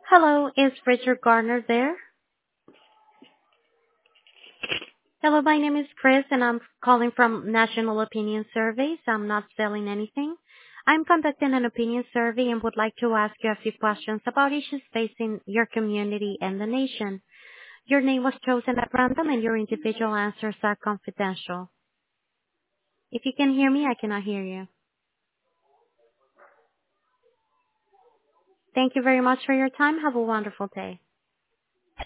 Hello, is Richard Gardner there? Hello, my name is Chris and I'm calling from National Opinion Surveys. I'm not selling anything. I'm conducting an opinion survey and would like to ask you a few questions about issues facing your community and the nation. Your name was chosen at random and your individual answers are confidential. If you can hear me, I cannot hear you. Thank you very much for your time. Have a wonderful day.